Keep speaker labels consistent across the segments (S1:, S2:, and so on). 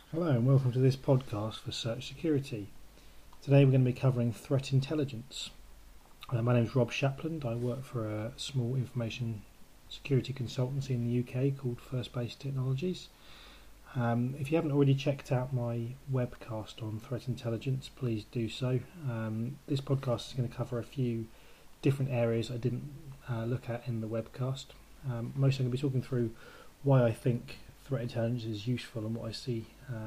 S1: Hello and welcome to this podcast for Search Security. Today we're going to be covering threat intelligence. My name is Rob Shapland. I work for a small information security consultancy in the UK called First Base Technologies. If you haven't already checked out my webcast on threat intelligence, please do so. This podcast is going to cover a few different areas I didn't look at in the webcast. Mostly I'm going to be talking through why I think threat intelligence is useful and what I see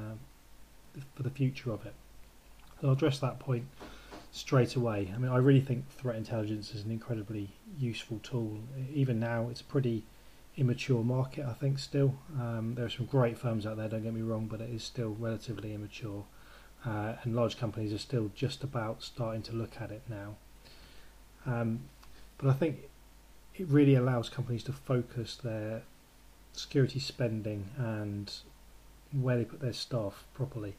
S1: for the future of it. So I'll address that point straight away. I mean, I really think threat intelligence is an incredibly useful tool. Even now, it's a pretty immature market, I think, still. There are some great firms out there, don't get me wrong, but it is still relatively immature. And large companies are still just about starting to look at it now. But I think it really allows companies to focus their security spending and where they put their staff properly.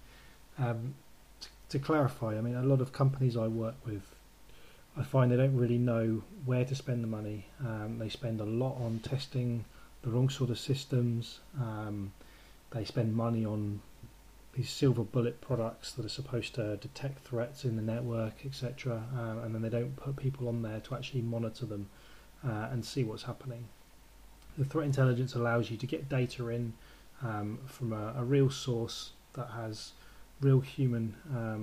S1: To clarify, I mean, a lot of companies I work with, I find they don't really know where to spend the money. They spend a lot on testing the wrong sort of systems. They spend money on these silver bullet products that are supposed to detect threats in the network, etc. And then they don't put people on there to actually monitor them and see what's happening. The threat intelligence allows you to get data in from a real source that has real human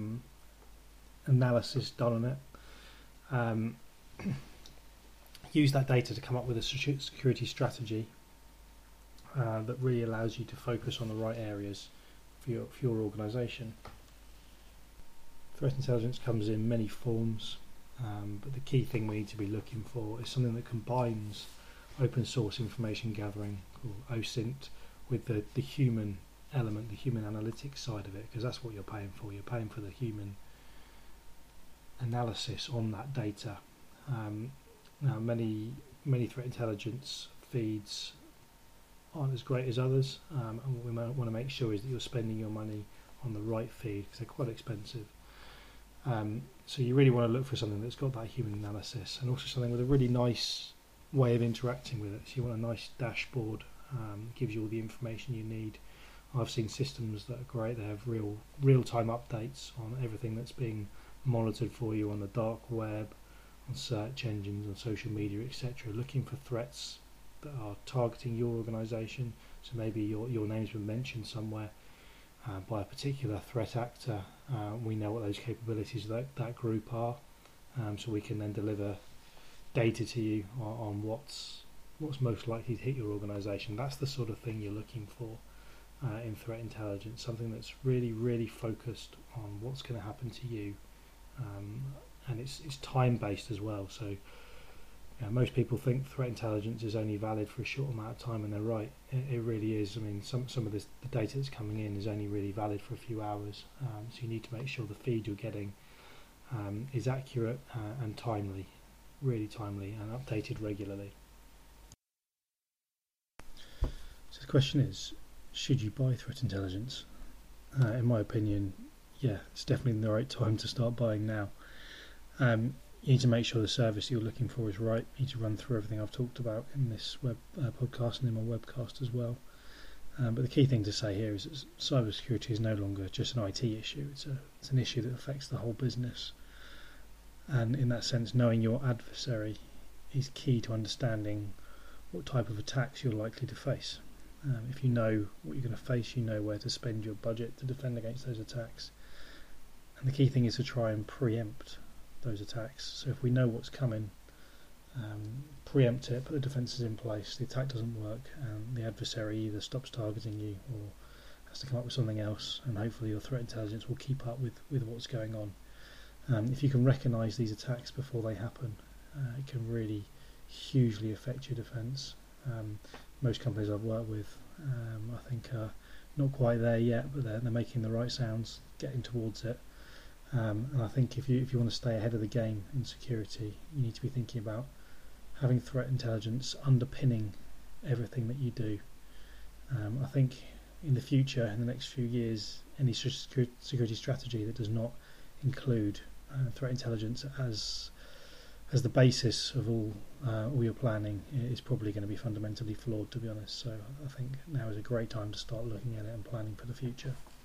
S1: analysis done on it. Use that data to come up with a security strategy that really allows you to focus on the right areas for your organisation. Threat intelligence comes in many forms, but the key thing we need to be looking for is something that combines open source information gathering, or OSINT, with the human element, the human analytics side of it, because that's what you're paying for. You're paying for the human analysis on that data. Now, many threat intelligence feeds aren't as great as others, and what we want to make sure is that you're spending your money on the right feed, because they're quite expensive. So you really want to look for something that's got that human analysis, and also something with a really nice way of interacting with it. So you want a nice dashboard, gives you all the information you need. I've seen systems that are great. They have real-time updates on everything that's being monitored for you on the dark web, on search engines, on social media, etc. Looking for threats that are targeting your organisation. So maybe your name's been mentioned somewhere by a particular threat actor. We know what those capabilities of that group are, so we can then deliver data to you on what's most likely to hit your organisation. That's the sort of thing you're looking for in threat intelligence, something that's really focused on what's going to happen to you, and it's time based as well. So most people think threat intelligence is only valid for a short amount of time, and they're right. It really is. I mean, some of the data that's coming in is only really valid for a few hours, so you need to make sure the feed you're getting is accurate and timely, really timely, and updated regularly. So the question is, should you buy threat intelligence? In my opinion, yeah, it's definitely the right time to start buying now. You need to make sure the service you're looking for is right. You need to run through everything I've talked about in this podcast and in my webcast as well. But the key thing to say here is that cybersecurity is no longer just an IT issue. It's an issue that affects the whole business. And in that sense, knowing your adversary is key to understanding what type of attacks you're likely to face. If you know what you're going to face, you know where to spend your budget to defend against those attacks. And the key thing is to try and preempt those attacks. So if we know what's coming, preempt it, put the defences in place. The attack doesn't work, and the adversary either stops targeting you or has to come up with something else, and hopefully your threat intelligence will keep up with what's going on. If you can recognise these attacks before they happen, it can really hugely affect your defence. Most companies I've worked with, I think, are not quite there yet, but they're making the right sounds, getting towards it. And I think if you want to stay ahead of the game in security, you need to be thinking about having threat intelligence underpinning everything that you do. I think in the future, in the next few years, any security strategy that does not include threat intelligence as the basis of all your planning is probably going to be fundamentally flawed, to be honest. So I think now is a great time to start looking at it and planning for the future.